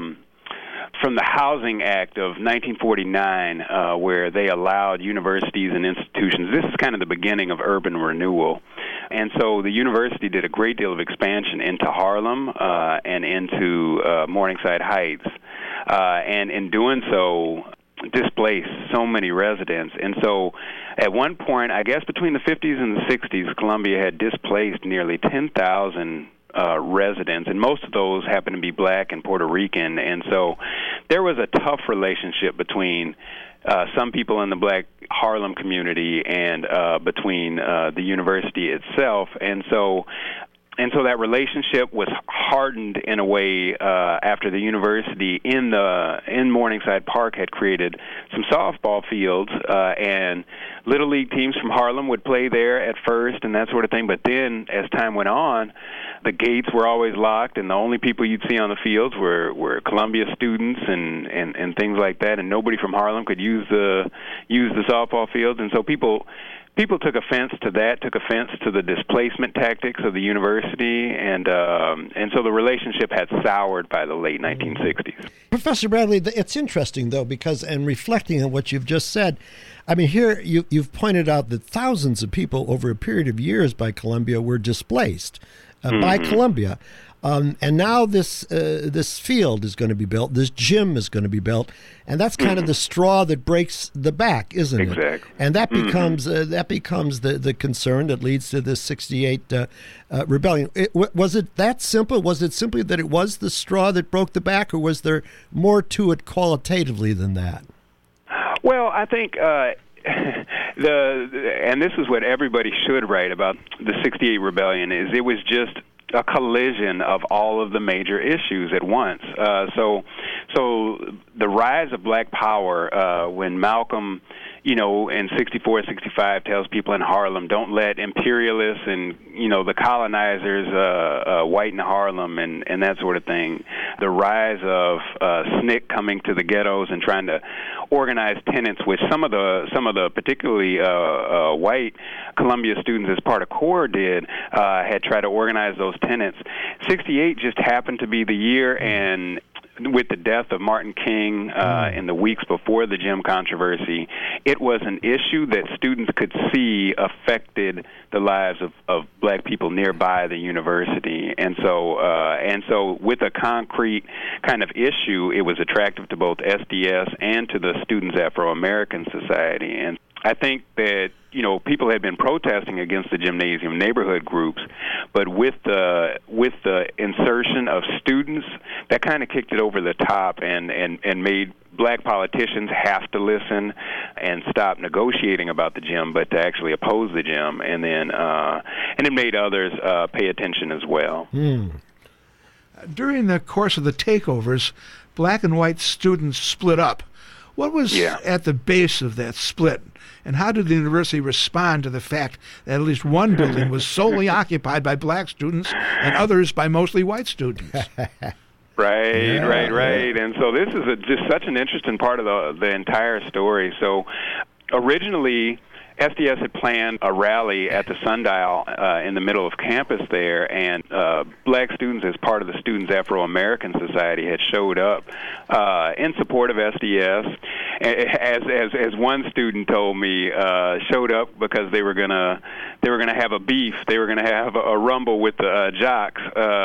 F: the Housing Act of 1949, where they allowed universities and institutions. This is kind of the beginning of urban renewal. And so the university did a great deal of expansion into Harlem and into Morningside Heights. And in doing so, displaced so many residents. And so at one point, I guess between the 50s and the 60s, Columbia had displaced nearly 10,000 residents, and most of those happened to be black and Puerto Rican. And so there was a tough relationship between some people in the black Harlem community and between the university itself. And so that relationship was hardened in a way after the university in Morningside Park had created some softball fields, and Little League teams from Harlem would play there at first and that sort of thing. But then as time went on, the gates were always locked, and the only people you'd see on the fields were Columbia students and things like that, and nobody from Harlem could use the softball fields. And so people took offense to that, took offense to the displacement tactics of the university, and so the relationship had soured by the late 1960s.
B: Professor Bradley, it's interesting, though, because, and reflecting on what you've just said, I mean, here you've pointed out that thousands of people over a period of years by Columbia were displaced by Columbia. And now this field is going to be built, this gym is going to be built, and that's kind of the straw that breaks the back, isn't it?
F: Exactly.
B: And that becomes the concern that leads to this 68 rebellion. Was it that simple? Was it simply that it was the straw that broke the back, or was there more to it qualitatively than that?
F: Well, I think and this is what everybody should write about the 68 rebellion, is it was just a collision of all of the major issues at once. So the rise of black power, when Malcolm, in 64, 65 tells people in Harlem, don't let imperialists and, the colonizers whiten Harlem and that sort of thing. The rise of SNCC coming to the ghettos and trying to organize tenants, which some of the particularly white Columbia students as part of CORE did, had tried to organize those tenants. 68 just happened to be the year, and with the death of Martin King in the weeks before the gym controversy, it was an issue that students could see affected the lives of black people nearby the university. And so with a concrete kind of issue, it was attractive to both SDS and to the Students Afro-American Society. And I think that, people had been protesting against the gymnasium, neighborhood groups, but with the insertion of students, that kind of kicked it over the top and made black politicians have to listen and stop negotiating about the gym, but to actually oppose the gym, and it made others pay attention as well.
C: During the course of the takeovers, black and white students split up. What was at the base of that split, and how did the university respond to the fact that at least one building was solely occupied by black students and others by mostly white students?
F: Right. And so this is just such an interesting part of the entire story. So originally, SDS had planned a rally at the Sundial in the middle of campus there, and black students, as part of the Students Afro-American Society, had showed up in support of SDS. As one student told me, showed up because they were gonna have a beef. They were gonna have a rumble with the jocks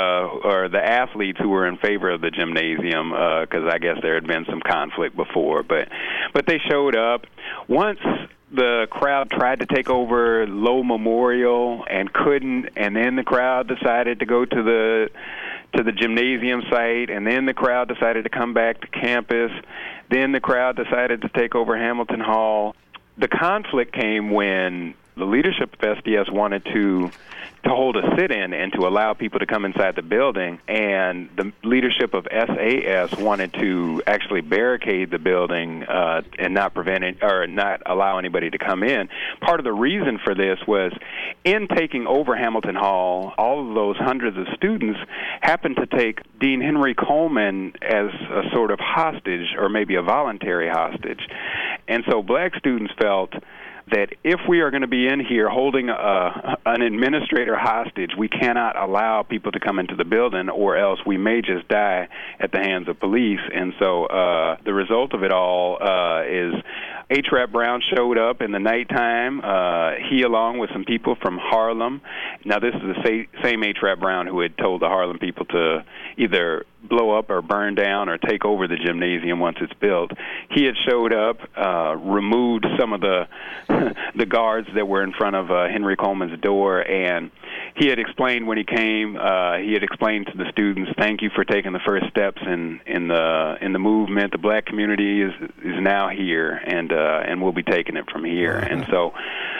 F: or the athletes who were in favor of the gymnasium, because I guess there had been some conflict before. But they showed up. Once the crowd tried to take over Low Memorial and couldn't, and then the crowd decided to go to the gymnasium site, and then the crowd decided to come back to campus, then the crowd decided to take over Hamilton Hall. The conflict came when the leadership of SDS wanted to hold a sit-in and to allow people to come inside the building, and the leadership of SAS wanted to actually barricade the building and not allow anybody to come in. Part of the reason for this was, in taking over Hamilton Hall, all of those hundreds of students happened to take Dean Henry Coleman as a sort of hostage, or maybe a voluntary hostage. And so black students felt that if we are going to be in here holding an administrator hostage, we cannot allow people to come into the building, or else we may just die at the hands of police. And so the result of it all is H. Rap Brown showed up in the nighttime, he along with some people from Harlem. Now, this is the same H. Rap Brown who had told the Harlem people to either blow up or burn down or take over the gymnasium once it's built. He had showed up, removed some of the guards that were in front of Henry Coleman's door, and he had explained when he came, he had explained to the students, thank you for taking the first steps in the movement. The black community is now here, and we'll be taking it from here. And so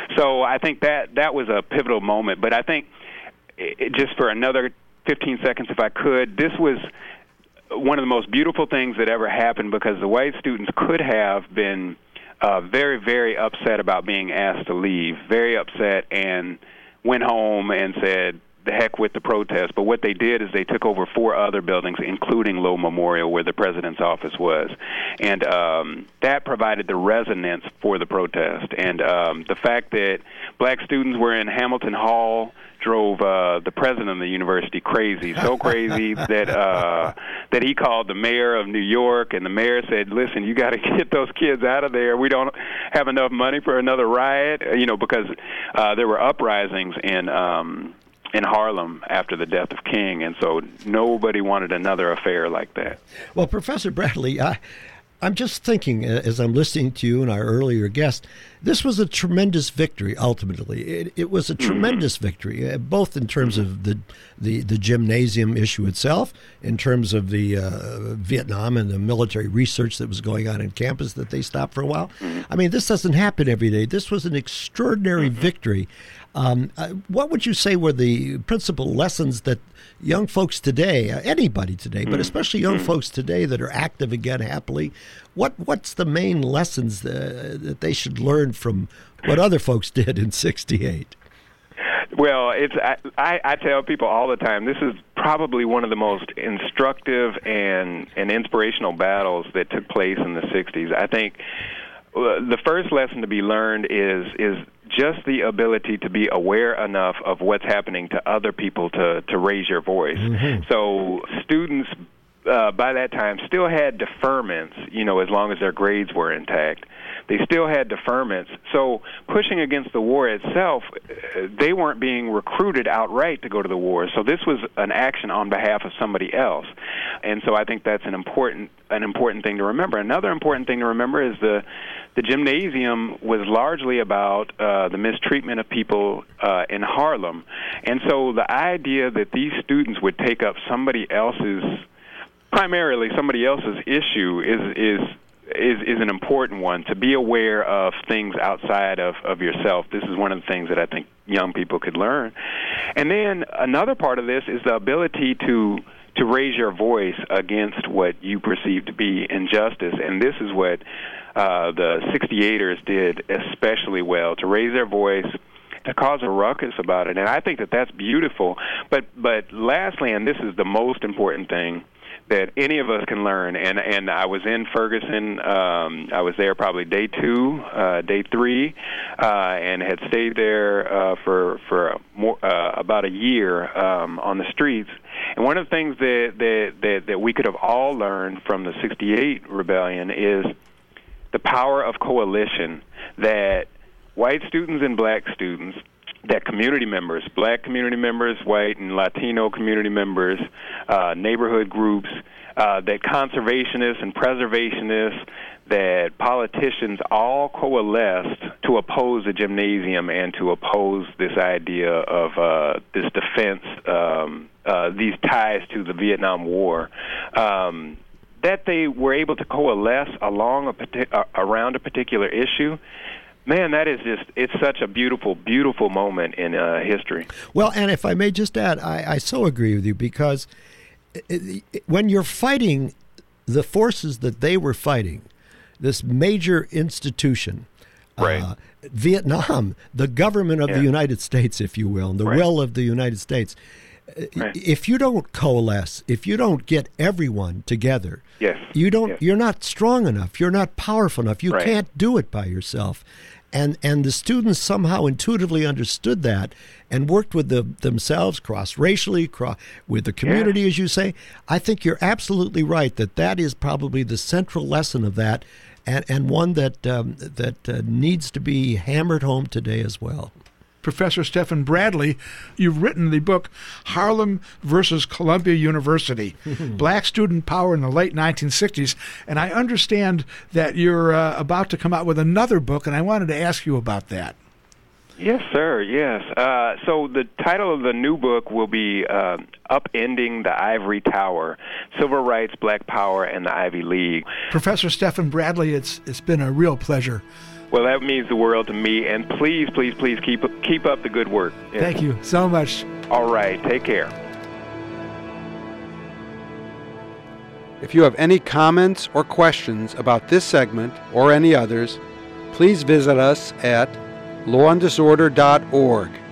F: I think that was a pivotal moment. But I think, just for another 15 seconds, if I could, this was one of the most beautiful things that ever happened, because the white students could have been very, very upset about being asked to leave, very upset, and went home and said, the heck with the protest. But what they did is they took over 4 other buildings, including Low Memorial, where the president's office was. And that provided the resonance for the protest. And the fact that black students were in Hamilton Hall drove the president of the university crazy, so crazy that he called the mayor of New York, and the mayor said, listen, you got to get those kids out of there. We don't have enough money for another riot, because there were uprisings in Harlem after the death of King, and so nobody wanted another affair like that.
B: Well, Professor Bradley, I'm just thinking, as I'm listening to you and our earlier guest, this was a tremendous victory, ultimately. It was a tremendous victory, both in terms of the gymnasium issue itself, in terms of the Vietnam and the military research that was going on in campus that they stopped for a while. I mean, this doesn't happen every day. This was an extraordinary victory. What would you say were the principal lessons that young folks today, anybody today, but especially young folks today that are active again happily, what's the main lessons that they should learn from what other folks did in '68?
F: Well, I tell people all the time, this is probably one of the most instructive and inspirational battles that took place in the 60s. I think the first lesson to be learned is just the ability to be aware enough of what's happening to other people to raise your voice. So students by that time, still had deferments, as long as their grades were intact. They still had deferments. So pushing against the war itself, they weren't being recruited outright to go to the war. So this was an action on behalf of somebody else. And so I think that's an important thing to remember. Another important thing to remember is the gymnasium was largely about the mistreatment of people in Harlem. And so the idea that these students would take up primarily somebody else's issue is an important one, to be aware of things outside of yourself. This is one of the things that I think young people could learn. And then another part of this is the ability to raise your voice against what you perceive to be injustice. And this is what the 68ers did especially well, to raise their voice, to cause a ruckus about it. And I think that that's beautiful. But lastly, and this is the most important thing that any of us can learn, and I was in Ferguson, I was there probably day 2, day 3, and had stayed there for about a year on the streets. And one of the things that we could have all learned from the 68 rebellion is the power of coalition, that white students and black students, that community members, black community members, white and Latino community members, neighborhood groups, that conservationists and preservationists, that politicians all coalesced to oppose the gymnasium and to oppose this idea of this defense, these ties to the Vietnam War. That they were able to coalesce around a particular issue, man, that is it's such a beautiful, beautiful moment in history.
B: Well, and if I may just add, I so agree with you, because when you're fighting the forces that they were fighting, this major institution,
F: right.
B: Vietnam, the government of the United States, if you will, and the will of the United States, if you don't coalesce, if you don't get everyone together, you're not strong enough, you're not powerful enough, you can't do it by yourself. And the students somehow intuitively understood that and worked with themselves cross-racially, with the community, as you say. I think you're absolutely right that is probably the central lesson of that, and one that needs to be hammered home today as well.
C: Professor Stephen Bradley, you've written the book Harlem versus Columbia University, Black Student Power in the Late 1960s, and I understand that you're about to come out with another book, and I wanted to ask you about that.
F: Yes, sir, yes. So the title of the new book will be Upending the Ivory Tower, Civil Rights, Black Power, and the Ivy League.
C: Professor Stephen Bradley, it's been a real pleasure.
F: Well, that means the world to me, and please, please, please keep up the good work. Yes.
C: Thank you so much.
F: All right, take care.
A: If you have any comments or questions about this segment or any others, please visit us at lawanddisorder.org.